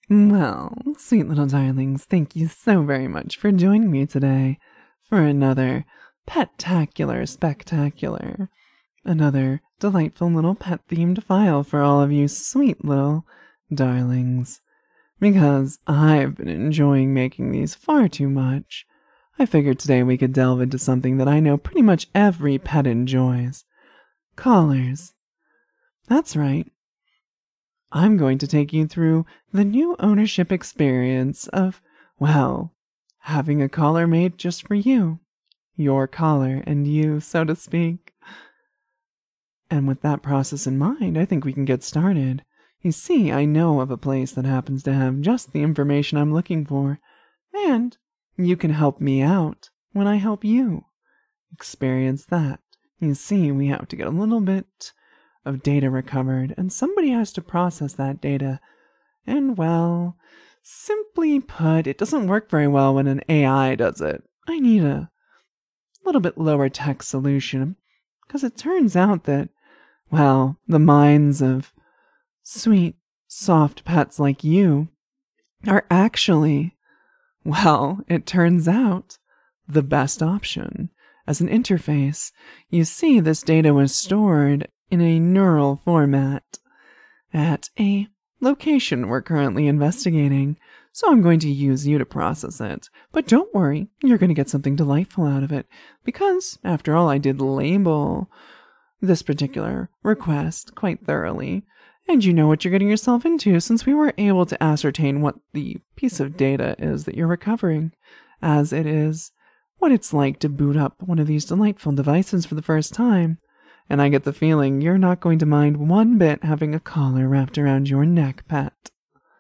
Well, sweet little darlings, thank you so very much for joining me today for another pet-tacular spectacular. Another delightful little pet-themed file for all of you sweet little darlings. Because I've been enjoying making these far too much, I figured today we could delve into something that I know pretty much every pet enjoys. Collars. That's right. I'm going to take you through the new ownership experience of, well, having a collar made just for you. Your collar and you, so to speak. And with that process in mind, I think we can get started. You see, I know of a place that happens to have just the information I'm looking for, and you can help me out when I help you experience that. You see, we have to get a little bit of data recovered, and somebody has to process that data. And well, simply put, it doesn't work very well when an AI does it. I need a little bit lower tech solution, because it turns out that, well, the minds of sweet, soft pets like you are actually, well, it turns out, the best option. As an interface, you see this data was stored in a neural format at a location we're currently investigating, so I'm going to use you to process it. But don't worry, you're going to get something delightful out of it, because, after all, I did label this particular request quite thoroughly, and you know what you're getting yourself into since we were able to ascertain what the piece of data is that you're recovering, as it is what it's like to boot up one of these delightful devices for the first time. And I get the feeling you're not going to mind one bit having a collar wrapped around your neck, pet.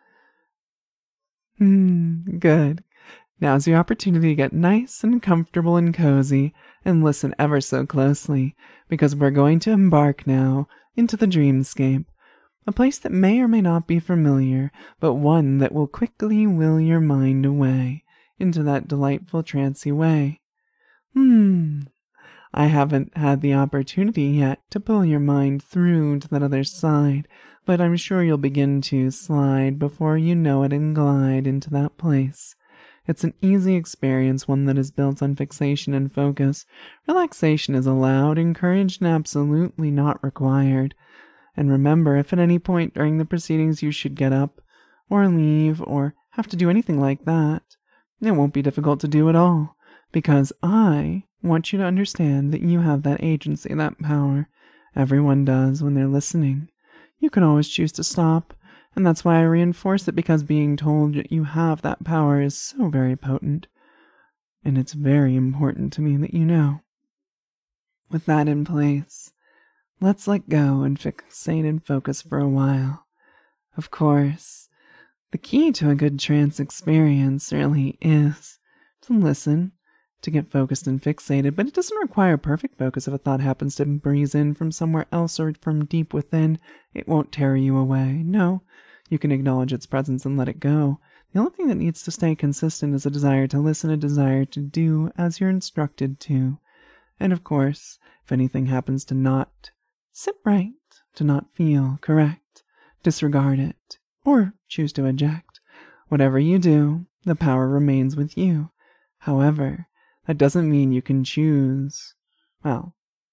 Good. Now's your opportunity to get nice and comfortable and cozy and listen ever so closely, because we're going to embark now into the dreamscape, a place that may or may not be familiar, but one that will quickly will your mind away into that delightful trancy way. I haven't had the opportunity yet to pull your mind through to that other side, but I'm sure you'll begin to slide before you know it and glide into that place. It's an easy experience, one that is built on fixation and focus. Relaxation is allowed, encouraged, and absolutely not required. And remember, if at any point during the proceedings you should get up, or leave, or have to do anything like that, it won't be difficult to do at all, because I want you to understand that you have that agency, that power. Everyone does when they're listening. You can always choose to stop, and that's why I reinforce it, because being told that you have that power is so very potent, and it's very important to me that you know. With that in place, let's let go and fixate and focus for a while. Of course, the key to a good trance experience really is to listen, to get focused and fixated, but it doesn't require perfect focus. If a thought happens to breeze in from somewhere else or from deep within, it won't tear you away. No, you can acknowledge its presence and let it go. The only thing that needs to stay consistent is a desire to listen, a desire to do as you're instructed to. And of course, if anything happens to not sit right, to not feel correct, disregard it, or choose to eject. Whatever you do, the power remains with you. However, that doesn't mean you can choose. Well,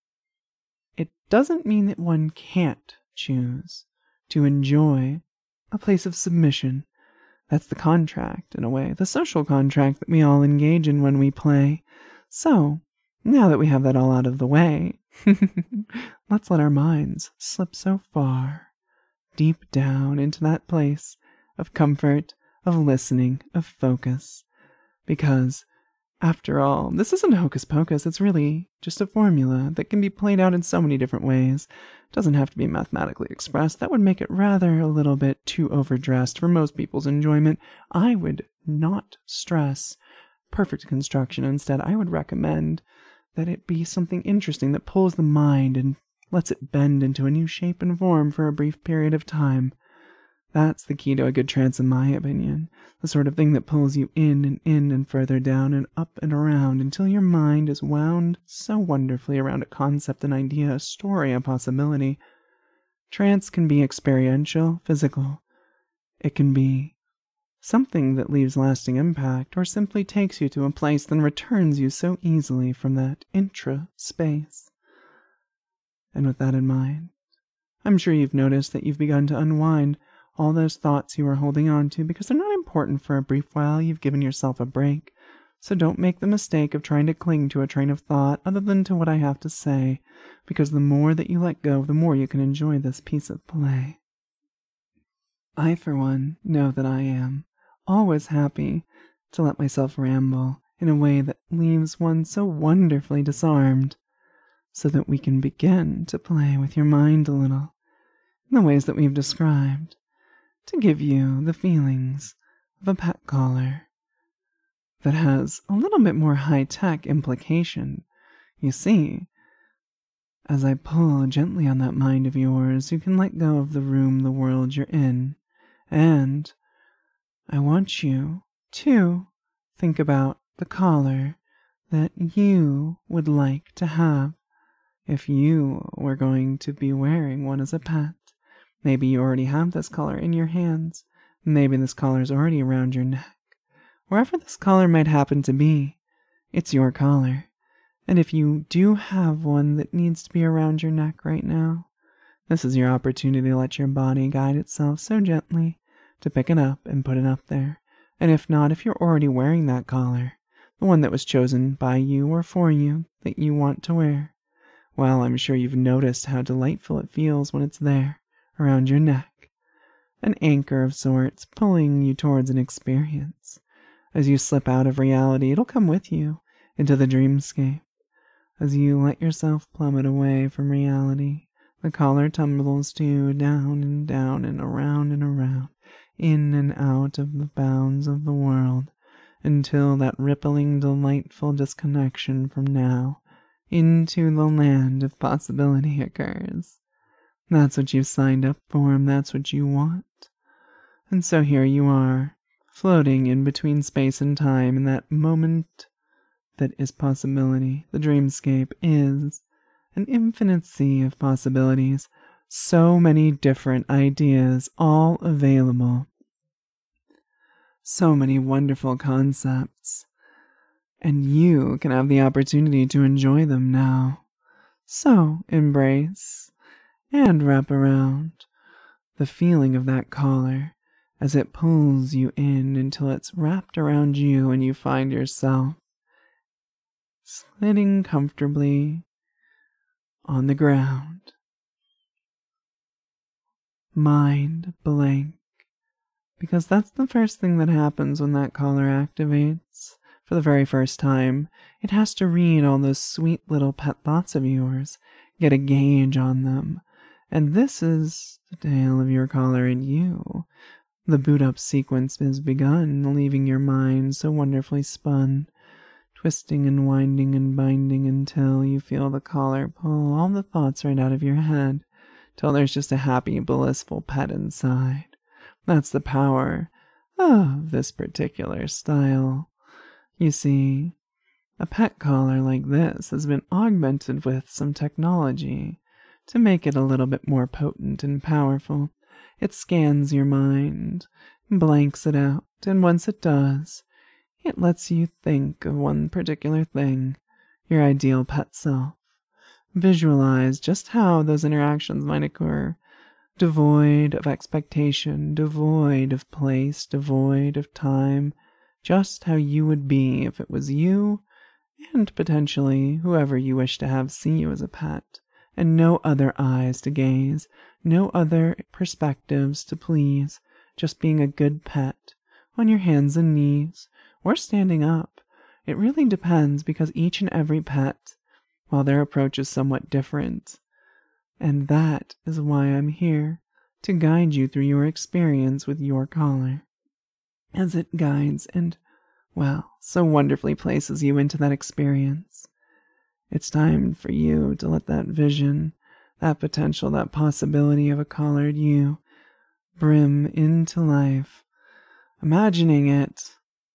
it doesn't mean that one can't choose to enjoy a place of submission. That's the contract, in a way, the social contract that we all engage in when we play. So, now that we have that all out of the way, let's let our minds slip so far, deep down into that place of comfort, of listening, of focus. Because, after all, this isn't hocus pocus, it's really just a formula that can be played out in so many different ways. It doesn't have to be mathematically expressed. That would make it rather a little bit too overdressed for most people's enjoyment. I would not stress perfect construction. Instead, I would recommend that it be something interesting that pulls the mind and lets it bend into a new shape and form for a brief period of time. That's the key to a good trance, in my opinion. The sort of thing that pulls you in and further down and up and around until your mind is wound so wonderfully around a concept, an idea, a story, a possibility. Trance can be experiential, physical. It can be something that leaves lasting impact or simply takes you to a place then returns you so easily from that intra-space. And with that in mind, I'm sure you've noticed that you've begun to unwind all those thoughts you were holding on to because they're not important for a brief while. You've given yourself a break. So don't make the mistake of trying to cling to a train of thought other than to what I have to say, because the more that you let go, the more you can enjoy this piece of play. I, for one, know that I am always happy to let myself ramble in a way that leaves one so wonderfully disarmed, so that we can begin to play with your mind a little, in the ways that we've described, to give you the feelings of a pet collar that has a little bit more high-tech implication. You see, as I pull gently on that mind of yours, you can let go of the room, the world you're in, and I want you to think about the collar that you would like to have if you were going to be wearing one as a pet. Maybe you already have this collar in your hands. Maybe this collar is already around your neck. Wherever this collar might happen to be, it's your collar. And if you do have one that needs to be around your neck right now, this is your opportunity to let your body guide itself so gently to pick it up and put it up there. And if not, if you're already wearing that collar, the one that was chosen by you or for you that you want to wear, well, I'm sure you've noticed how delightful it feels when it's there, around your neck. An anchor of sorts, pulling you towards an experience. As you slip out of reality, it'll come with you into the dreamscape. As you let yourself plummet away from reality, the collar tumbles to down and around, in and out of the bounds of the world, until that rippling, delightful disconnection from now into the land of possibility occurs. That's what you've signed up for, and that's what you want. And so here you are, floating in between space and time in that moment that is possibility. The dreamscape is an infinite sea of possibilities, so many different ideas, all available. So many wonderful concepts, and you can have the opportunity to enjoy them now. So embrace and wrap around the feeling of that collar as it pulls you in until it's wrapped around you and you find yourself sliding comfortably on the ground, mind blank, because that's the first thing that happens when that collar activates. For the very first time, it has to read all those sweet little pet thoughts of yours, get a gauge on them, and this is the tale of your collar and you. The boot-up sequence has begun, leaving your mind so wonderfully spun, twisting and winding and binding until you feel the collar pull all the thoughts right out of your head, till there's just a happy, blissful pet inside. That's the power of this particular style. You see, a pet collar like this has been augmented with some technology to make it a little bit more potent and powerful. It scans your mind, blanks it out, and once it does, it lets you think of one particular thing, your ideal pet self. Visualize just how those interactions might occur, devoid of expectation, devoid of place, devoid of time, just how you would be if it was you, and potentially whoever you wish to have see you as a pet, and no other eyes to gaze, no other perspectives to please, just being a good pet, on your hands and knees, or standing up. It really depends, because each and every pet, while their approach is somewhat different, and that is why I'm here, to guide you through your experience with your collar, as it guides and, well, so wonderfully places you into that experience. It's time for you to let that vision, that potential, that possibility of a collared you brim into life, imagining it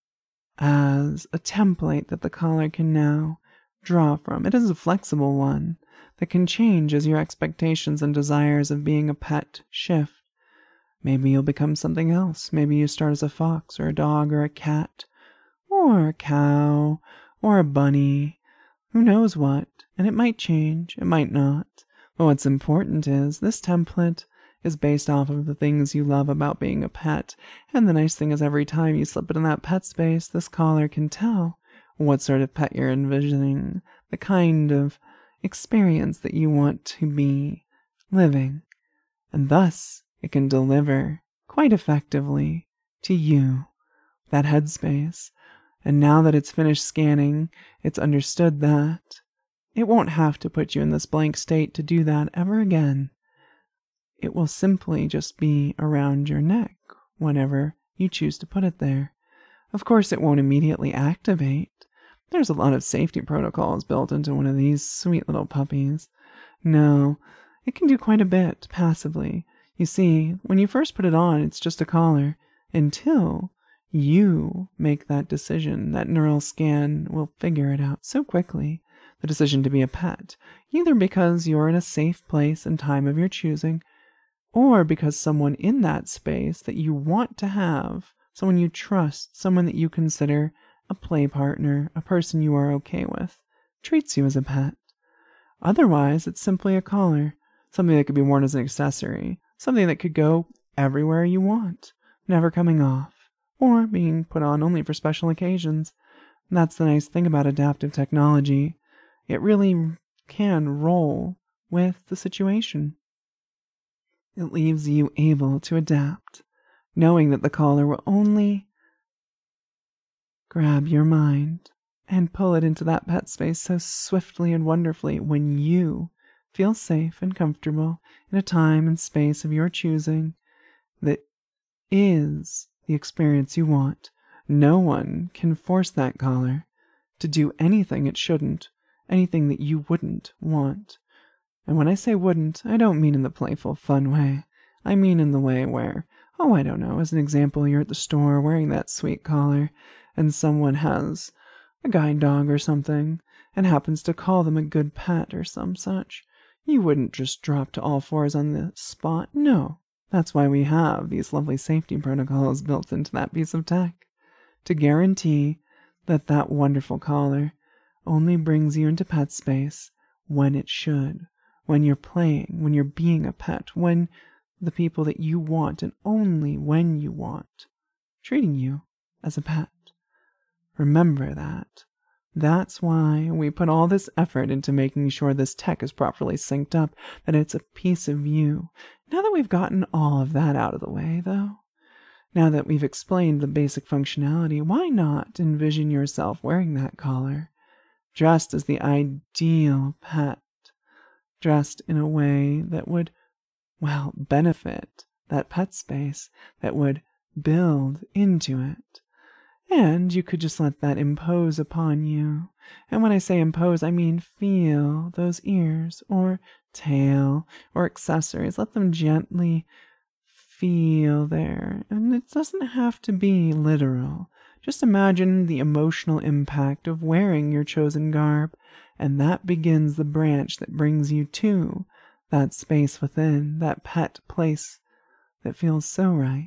as a template that the collar can now draw from. It is a flexible one that can change as your expectations and desires of being a pet shift. Maybe you'll become something else. Maybe you start as a fox or a dog or a cat or a cow or a bunny. Who knows what? And it might change, it might not. But what's important is this template is based off of the things you love about being a pet. And the nice thing is every time you slip into that pet space, this collar can tell what sort of pet you're envisioning, the kind of experience that you want to be living. And thus, it can deliver quite effectively to you that headspace. And now that it's finished scanning, it's understood that it won't have to put you in this blank state to do that ever again. It will simply just be around your neck whenever you choose to put it there. Of course, it won't immediately activate. There's a lot of safety protocols built into one of these sweet little puppies. No, it can do quite a bit passively. You see, when you first put it on, it's just a collar until you make that decision. That neural scan will figure it out so quickly. The decision to be a pet, either because you're in a safe place and time of your choosing, or because someone in that space that you want to have, someone you trust, someone that you consider a play partner, a person you are okay with, treats you as a pet. Otherwise, it's simply a collar, something that could be worn as an accessory, something that could go everywhere you want, never coming off, or being put on only for special occasions. And that's the nice thing about adaptive technology. It really can roll with the situation. It leaves you able to adapt, knowing that the collar will only grab your mind and pull it into that pet space so swiftly and wonderfully when you feel safe and comfortable in a time and space of your choosing that is the experience you want. No one can force that collar to do anything it shouldn't, anything that you wouldn't want. And when I say wouldn't, I don't mean in the playful, fun way. I mean in the way where, I don't know, as an example, you're at the store wearing that sweet collar, and someone has a guide dog or something, and happens to call them a good pet or some such. You wouldn't just drop to all fours on the spot. No. That's why we have these lovely safety protocols built into that piece of tech, to guarantee that that wonderful collar only brings you into pet space when it should. When you're playing, when you're being a pet, when the people that you want, and only when you want, treating you as a pet. Remember that. That's why we put all this effort into making sure this tech is properly synced up, that it's a piece of you. Now that we've gotten all of that out of the way, though, now that we've explained the basic functionality, why not envision yourself wearing that collar, dressed as the ideal pet? Dressed in a way that would, benefit that pet space, that would build into it. And you could just let that impose upon you. And when I say impose, I mean feel those ears or tail or accessories. Let them gently feel there. And it doesn't have to be literal. Just imagine the emotional impact of wearing your chosen garb, and that begins the branch that brings you to that space within, that pet place that feels so right.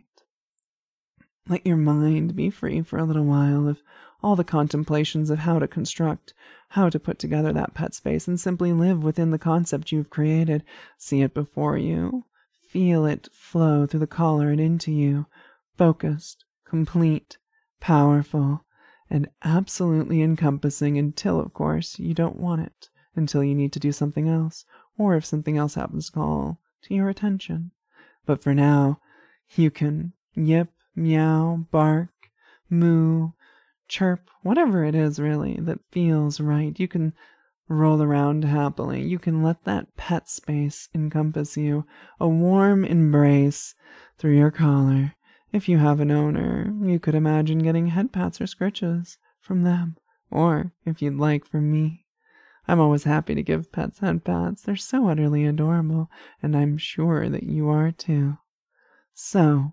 Let your mind be free for a little while of all the contemplations of how to construct, how to put together that pet space, and simply live within the concept you've created. See it before you. Feel it flow through the collar and into you, focused, complete, powerful, and absolutely encompassing until, of course, you don't want it, until you need to do something else, or if something else happens to call to your attention. But for now, you can yip, meow, bark, moo, chirp, whatever it is really that feels right. You can roll around happily. You can let that pet space encompass you, a warm embrace through your collar. If you have an owner, you could imagine getting head pats or scritches from them, or, if you'd like, from me. I'm always happy to give pets head pats. They're so utterly adorable, and I'm sure that you are too. So,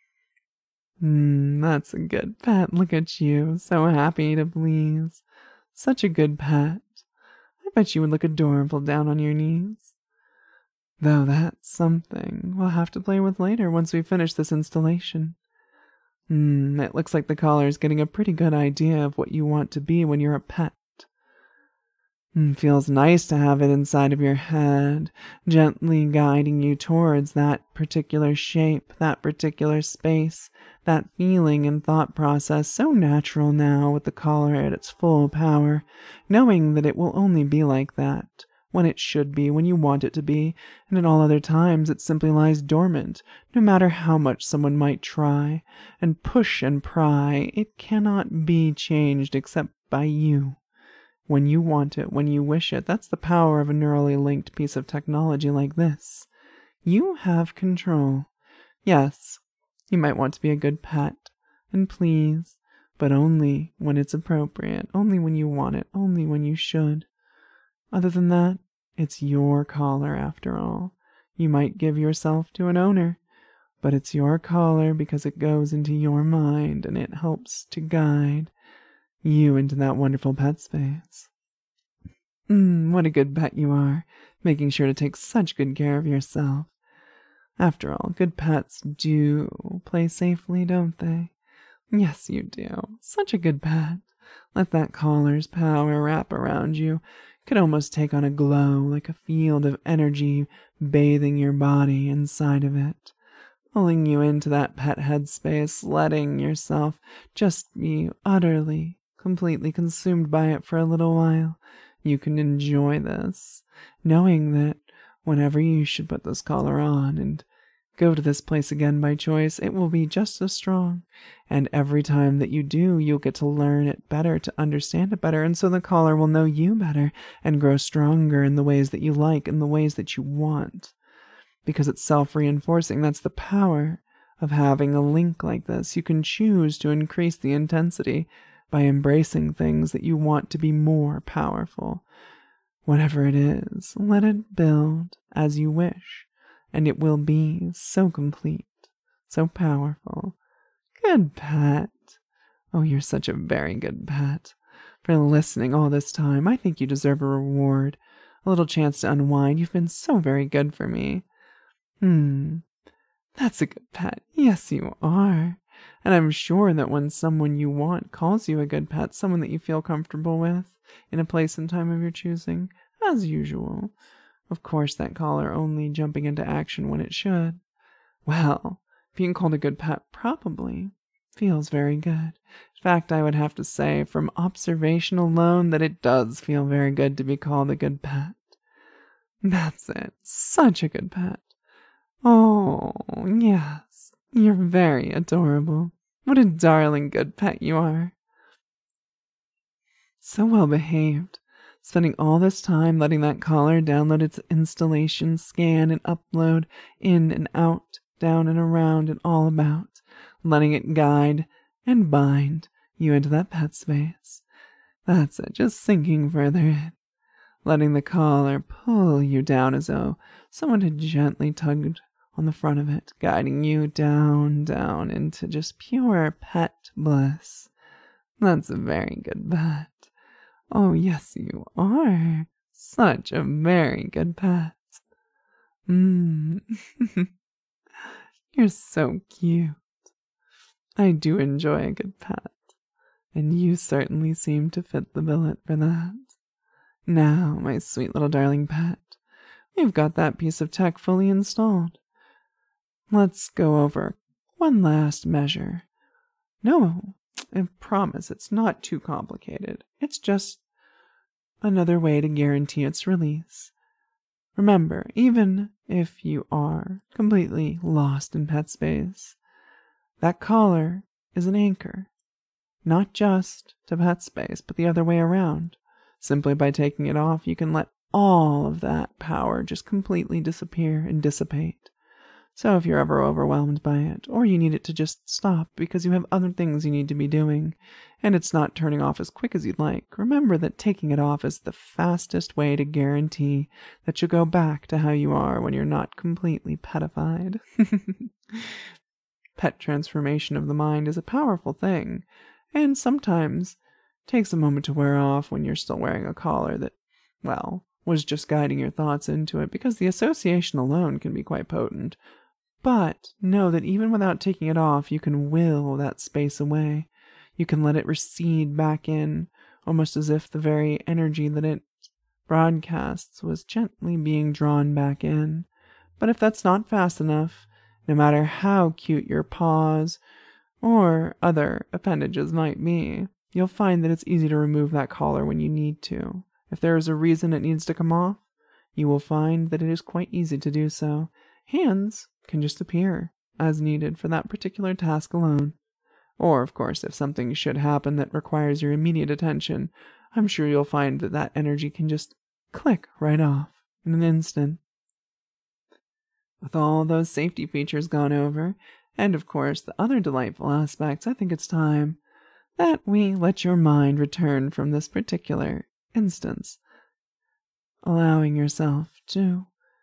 that's a good pet. Look at you, so happy to please. Such a good pet. I bet you would look adorable down on your knees. Though that's something we'll have to play with later once we finish this installation. It looks like the collar's getting a pretty good idea of what you want to be when you're a pet. Feels nice to have it inside of your head, gently guiding you towards that particular shape, that particular space, that feeling and thought process so natural now with the collar at its full power, knowing that it will only be like that when it should be, when you want it to be, and at all other times it simply lies dormant, no matter how much someone might try, and push and pry, it cannot be changed except by you. When you want it, when you wish it, that's the power of a neurally linked piece of technology like this. You have control. Yes, you might want to be a good pet, and please, but only when it's appropriate, only when you want it, only when you should. Other than that, it's your collar after all. You might give yourself to an owner, but it's your collar because it goes into your mind and it helps to guide you into that wonderful pet space. What a good pet you are, making sure to take such good care of yourself. After all, good pets do play safely, don't they? Yes, you do. Such a good pet. Let that collar's power wrap around you. Could almost take on a glow, like a field of energy bathing your body inside of it, pulling you into that pet headspace, letting yourself just be utterly, completely consumed by it for a little while. You can enjoy this, knowing that whenever you should put this collar on and go to this place again by choice, it will be just as strong. And every time that you do, you'll get to learn it better, to understand it better, and so the collar will know you better and grow stronger in the ways that you like, in the ways that you want. Because it's self-reinforcing. That's the power of having a link like this. You can choose to increase the intensity by embracing things that you want to be more powerful. Whatever it is, let it build as you wish. And it will be so complete, so powerful. Good pet. Oh, you're such a very good pet. For listening all this time, I think you deserve a reward. A little chance to unwind. You've been so very good for me. That's a good pet. Yes, you are. And I'm sure that when someone you want calls you a good pet, someone that you feel comfortable with, in a place and time of your choosing, as usual. Of course, that collar only jumping into action when it should. Well, being called a good pet probably feels very good. In fact, I would have to say, from observation alone, that it does feel very good to be called a good pet. That's it. Such a good pet. Oh, yes. You're very adorable. What a darling good pet you are. So well behaved. Spending all this time letting that collar download its installation, scan, and upload in and out, down and around and all about, letting it guide and bind you into that pet space. That's it, just sinking further in, letting the collar pull you down as though someone had gently tugged on the front of it, guiding you down, down into just pure pet bliss. That's a very good pet. Oh, yes, you are. Such a very good pet. You're so cute. I do enjoy a good pet, and you certainly seem to fit the billet for that. Now, my sweet little darling pet, we've got that piece of tech fully installed. Let's go over one last measure. No, I promise it's not too complicated. It's just another way to guarantee its release. Remember, even if you are completely lost in pet space, that collar is an anchor, not just to pet space, but the other way around. Simply by taking it off, you can let all of that power just completely disappear and dissipate. So if you're ever overwhelmed by it, or you need it to just stop because you have other things you need to be doing, and it's not turning off as quick as you'd like, remember that taking it off is the fastest way to guarantee that you'll go back to how you are when you're not completely petified. Pet transformation of the mind is a powerful thing, and sometimes takes a moment to wear off when you're still wearing a collar that, well, was just guiding your thoughts into it, because the association alone can be quite potent. But know that even without taking it off, you can will that space away. You can let it recede back in, almost as if the very energy that it broadcasts was gently being drawn back in. But if that's not fast enough, no matter how cute your paws or other appendages might be, you'll find that it's easy to remove that collar when you need to. If there is a reason it needs to come off, you will find that it is quite easy to do so. Hands can just appear as needed for that particular task alone. Or, of course, if something should happen that requires your immediate attention, I'm sure you'll find that that energy can just click right off in an instant. With all those safety features gone over, and of course the other delightful aspects, I think it's time that we let your mind return from this particular instance, allowing yourself to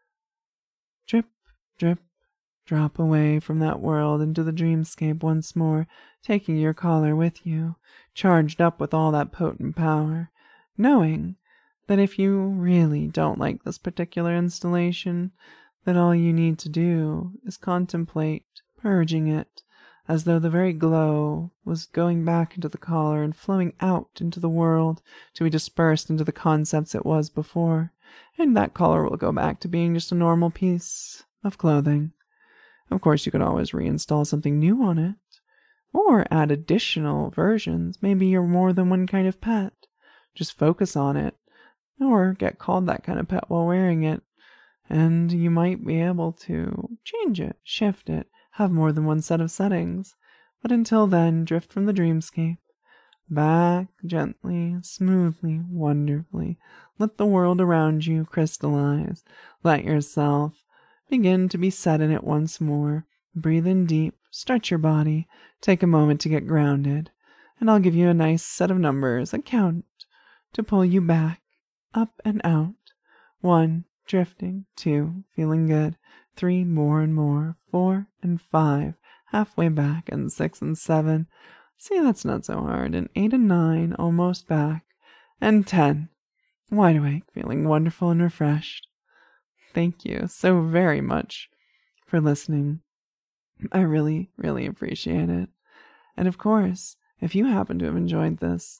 drip, drip, drop away from that world into the dreamscape once more, taking your collar with you, charged up with all that potent power, knowing that if you really don't like this particular installation, that all you need to do is contemplate purging it, as though the very glow was going back into the collar and flowing out into the world to be dispersed into the concepts it was before, and that collar will go back to being just a normal piece of clothing. Of course, you could always reinstall something new on it, or add additional versions. Maybe you're more than one kind of pet. Just focus on it, or get called that kind of pet while wearing it, and you might be able to change it, shift it, have more than one set of settings. But until then, drift from the dreamscape, back gently, smoothly, wonderfully. Let the world around you crystallize. Let yourself begin to be set in it once more. Breathe in deep, stretch your body, take a moment to get grounded, and I'll give you a nice set of numbers, a count, to pull you back, up and out. 1, drifting. 2, feeling good. 3, more and more. 4 and 5, halfway back. And 6 and 7, see, that's not so hard. And 8 and 9, almost back. And 10, wide awake, feeling wonderful and refreshed. Thank you so very much for listening. I really, really appreciate it. And of course, if you happen to have enjoyed this,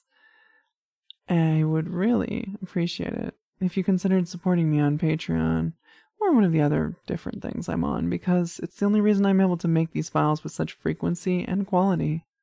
I would really appreciate it if you considered supporting me on Patreon or one of the other different things I'm on, because it's the only reason I'm able to make these files with such frequency and quality.